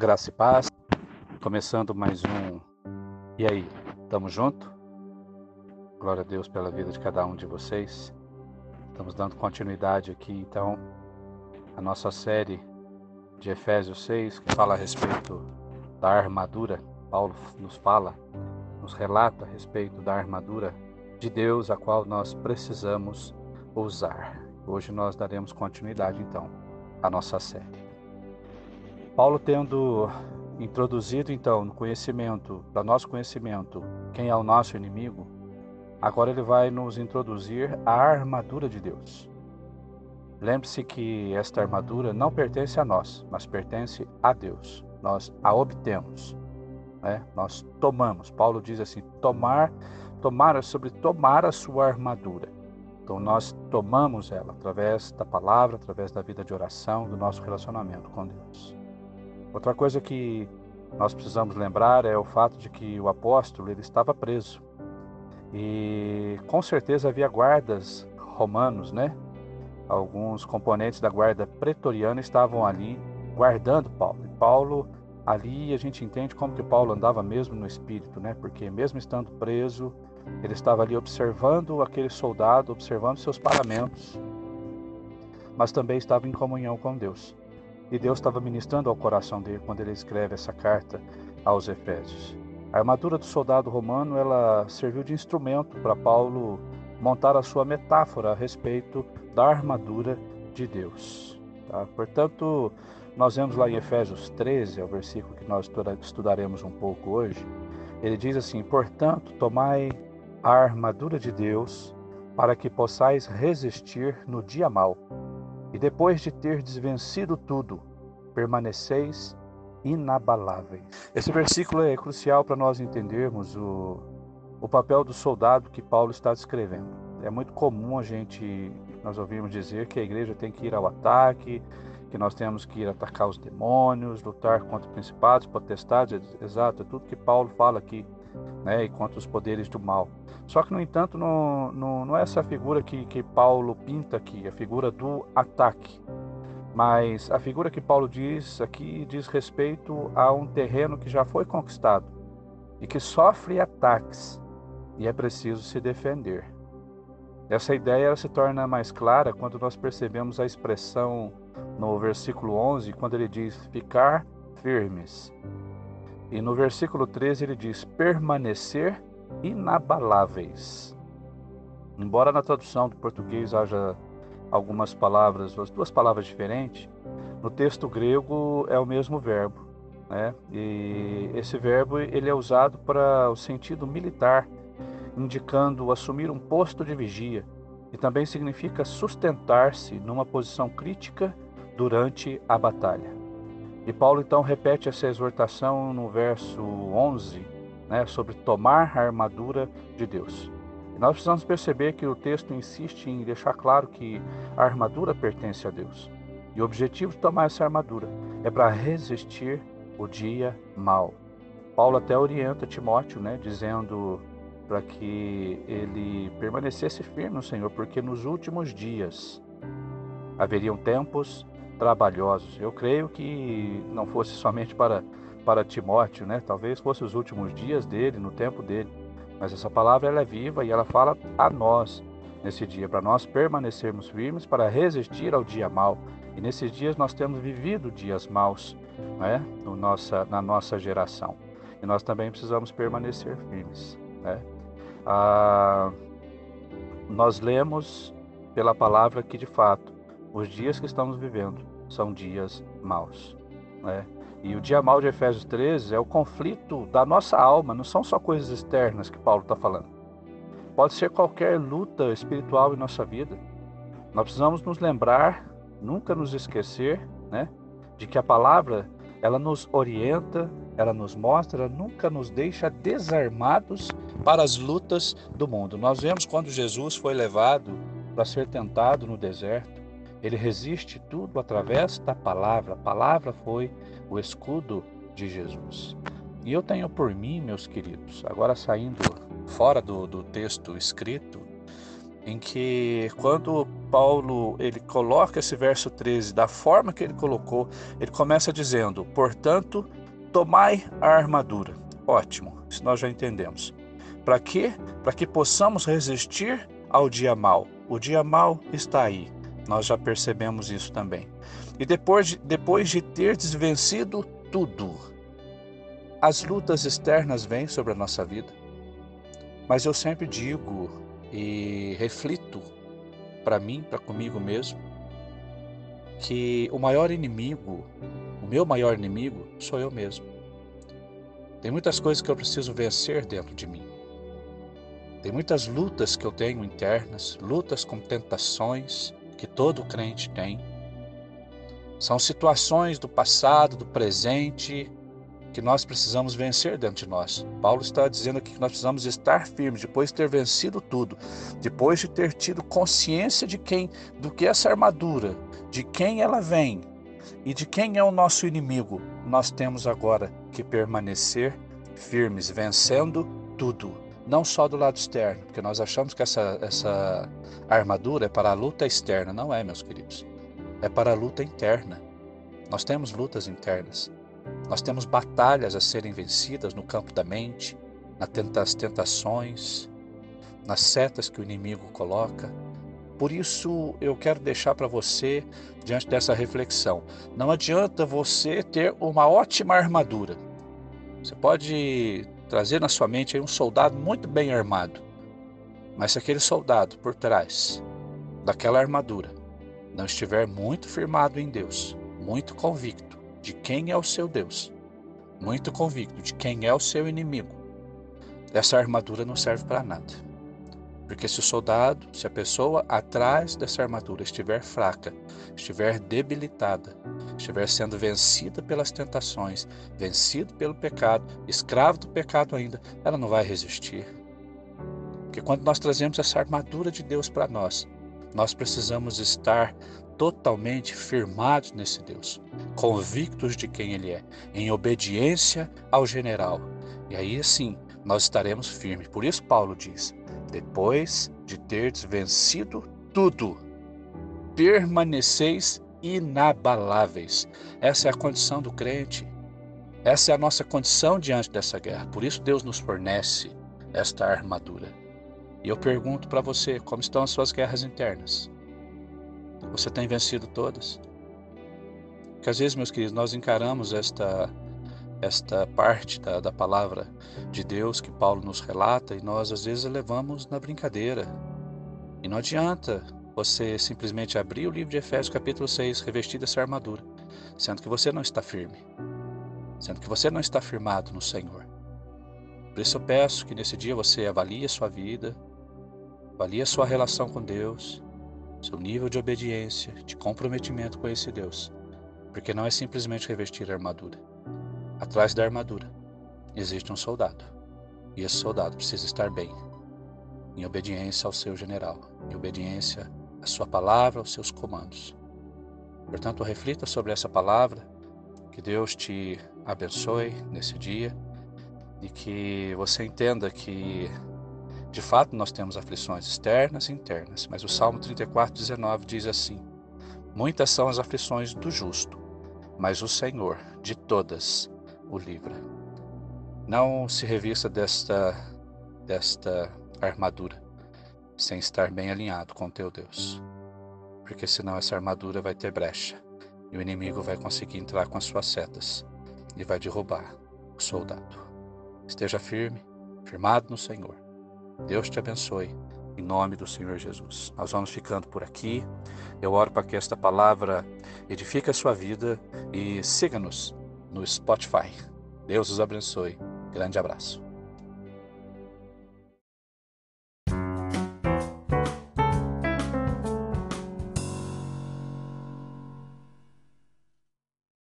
Graça e paz, começando mais um. E aí, tamo junto? Glória a Deus pela vida de cada um de vocês. Estamos dando continuidade aqui, então, à nossa série de Efésios 6, que fala a respeito da armadura. Paulo nos relata a respeito da armadura de Deus, a qual nós precisamos usar. Hoje nós daremos continuidade, então, à nossa série. Paulo, tendo introduzido então no conhecimento, para nosso conhecimento, quem é o nosso inimigo, agora ele vai nos introduzir a armadura de Deus. Lembre-se que esta armadura não pertence a nós, mas pertence a Deus. Nós a obtemos, né? Nós tomamos. Paulo diz assim, tomar a sua armadura. Então nós tomamos ela através da palavra, através da vida de oração, do nosso relacionamento com Deus. Outra coisa que nós precisamos lembrar é o fato de que o apóstolo ele estava preso. E com certeza havia guardas romanos, né? Alguns componentes da guarda pretoriana estavam ali guardando Paulo. E Paulo, ali a gente entende como que Paulo andava mesmo no espírito, né? Porque mesmo estando preso, ele estava ali observando aquele soldado, observando seus paramentos, mas também estava em comunhão com Deus. E Deus estava ministrando ao coração dele quando ele escreve essa carta aos Efésios. A armadura do soldado romano, ela serviu de instrumento para Paulo montar a sua metáfora a respeito da armadura de Deus. Tá? Portanto, nós vemos lá em Efésios 13, é o versículo que nós estudaremos um pouco hoje. Ele diz assim, portanto, tomai a armadura de Deus para que possais resistir no dia mau. E depois de ter vencido tudo, permaneceis inabaláveis. Esse versículo é crucial para nós entendermos o papel do soldado que Paulo está descrevendo. É muito comum nós ouvirmos dizer que a igreja tem que ir ao ataque, que nós temos que ir atacar os demônios, lutar contra principados, potestades, exato, é tudo que Paulo fala aqui, né, e contra os poderes do mal. Só que, no entanto, não é essa figura que Paulo pinta aqui, a figura do ataque. Mas a figura que Paulo diz aqui diz respeito a um terreno que já foi conquistado e que sofre ataques e é preciso se defender. Essa ideia se torna mais clara quando nós percebemos a expressão no versículo 11, quando ele diz ficar firmes. E no versículo 13 ele diz permanecer inabaláveis. Embora na tradução do português haja algumas palavras, as duas palavras diferentes, no texto grego é o mesmo verbo, né? E esse verbo ele é usado para o sentido militar, indicando assumir um posto de vigia, e também significa sustentar-se numa posição crítica durante a batalha. E Paulo então repete essa exortação no verso 11, né, sobre tomar a armadura de Deus. E nós precisamos perceber que o texto insiste em deixar claro que a armadura pertence a Deus. E o objetivo de tomar essa armadura é para resistir o dia mau. Paulo até orienta Timóteo, né, dizendo para que ele permanecesse firme no Senhor, porque nos últimos dias haveriam tempos trabalhosos. Eu creio que não fosse somente para Timóteo, né? Talvez fosse os últimos dias dele, no tempo dele. Mas essa palavra ela é viva e ela fala a nós nesse dia, para nós permanecermos firmes, para resistir ao dia mau. E nesses dias nós temos vivido dias maus, né? Na nossa geração. E nós também precisamos permanecer firmes, né? Nós lemos pela palavra que de fato os dias que estamos vivendo são dias maus, né? E o dia mau de Efésios 13 é o conflito da nossa alma, não são só coisas externas que Paulo está falando. Pode ser qualquer luta espiritual em nossa vida. Nós precisamos nos lembrar, nunca nos esquecer, né, de que a palavra, ela nos orienta, ela nos mostra, ela nunca nos deixa desarmados para as lutas do mundo. Nós vemos quando Jesus foi levado para ser tentado no deserto, ele resiste tudo através da palavra. A palavra foi o escudo de Jesus. E eu tenho por mim, meus queridos, agora saindo fora do texto escrito, em que quando Paulo ele coloca esse verso 13 da forma que ele colocou, ele começa dizendo: portanto, tomai a armadura. Ótimo, isso nós já entendemos. Para quê? Para que possamos resistir ao dia mau. O dia mau está aí, nós já percebemos isso também. E depois de ter vencido tudo, as lutas externas vêm sobre a nossa vida, mas eu sempre digo e reflito para mim, para comigo mesmo, que o meu maior inimigo sou eu mesmo. Tem muitas coisas que eu preciso vencer dentro de mim. Tem muitas lutas que eu tenho internas, lutas com tentações que todo crente tem. São situações do passado, do presente, que nós precisamos vencer dentro de nós. Paulo está dizendo aqui que nós precisamos estar firmes, depois de ter vencido tudo, depois de ter tido consciência do que essa armadura, de quem ela vem e de quem é o nosso inimigo. Nós temos agora que permanecer firmes, vencendo tudo, não só do lado externo, porque nós achamos que essa armadura é para a luta externa. Não é, meus queridos, é para a luta interna. Nós temos lutas internas. Nós temos batalhas a serem vencidas no campo da mente, nas tentações, nas setas que o inimigo coloca. Por isso eu quero deixar para você, diante dessa reflexão, não adianta você ter uma ótima armadura. Você pode trazer na sua mente aí um soldado muito bem armado, mas se aquele soldado por trás daquela armadura não estiver muito firmado em Deus, muito convicto de quem é o seu Deus, muito convicto de quem é o seu inimigo, essa armadura não serve para nada. Porque se a pessoa atrás dessa armadura estiver fraca, estiver debilitada, estiver sendo vencida pelas tentações, vencido pelo pecado, escravo do pecado ainda, ela não vai resistir. Porque quando nós trazemos essa armadura de Deus para nós precisamos estar totalmente firmados nesse Deus, convictos de quem Ele é, em obediência ao general. E aí sim, nós estaremos firmes. Por isso Paulo diz: depois de terdes vencido tudo, permaneceis inabaláveis. Essa é a condição do crente. Essa é a nossa condição diante dessa guerra. Por isso Deus nos fornece esta armadura. E eu pergunto para você, como estão as suas guerras internas? Você tem vencido todas? Porque às vezes, meus queridos, nós encaramos esta parte da palavra de Deus que Paulo nos relata e nós às vezes levamos na brincadeira. E não adianta você simplesmente abrir o livro de Efésios capítulo 6, revestido dessa armadura, sendo que você não está firme, sendo que você não está firmado no Senhor. Por isso eu peço que nesse dia você avalie a sua vida, avalie a sua relação com Deus, seu nível de obediência, de comprometimento com esse Deus, porque não é simplesmente revestir a armadura. Atrás da armadura existe um soldado, e esse soldado precisa estar bem, em obediência ao seu general, em obediência à sua palavra, aos seus comandos. Portanto, reflita sobre essa palavra, que Deus te abençoe nesse dia e que você entenda que de fato nós temos aflições externas e internas, mas o Salmo 34:19 diz assim: muitas são as aflições do justo, mas o Senhor de todas o livra. Não se revista desta armadura sem estar bem alinhado com o teu Deus, porque senão essa armadura vai ter brecha e o inimigo vai conseguir entrar com as suas setas e vai derrubar o soldado. Esteja firme, firmado no Senhor. Deus te abençoe, em nome do Senhor Jesus. Nós vamos ficando por aqui. Eu oro para que esta palavra edifique a sua vida e siga-nos no Spotify. Deus os abençoe. Grande abraço.